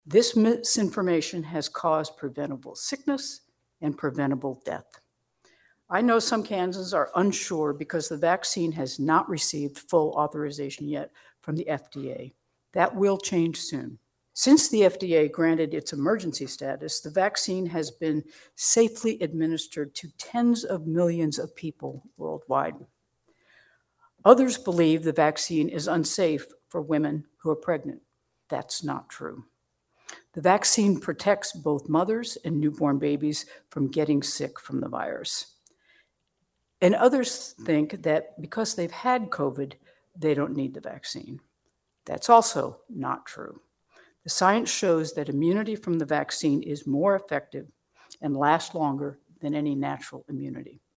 This misinformation has caused preventable sickness and preventable death. I know some Kansans are unsure because the vaccine has not received full authorization yet from the FDA. That will change soon. Since the FDA granted its emergency status, the vaccine has been safely administered to tens of millions of people worldwide. Others believe the vaccine is unsafe for women who are pregnant. That's not true. The vaccine protects both mothers and newborn babies from getting sick from the virus. And others think that because they've had COVID, they don't need the vaccine. That's also not true. The science shows that immunity from the vaccine is more effective and lasts longer than any natural immunity.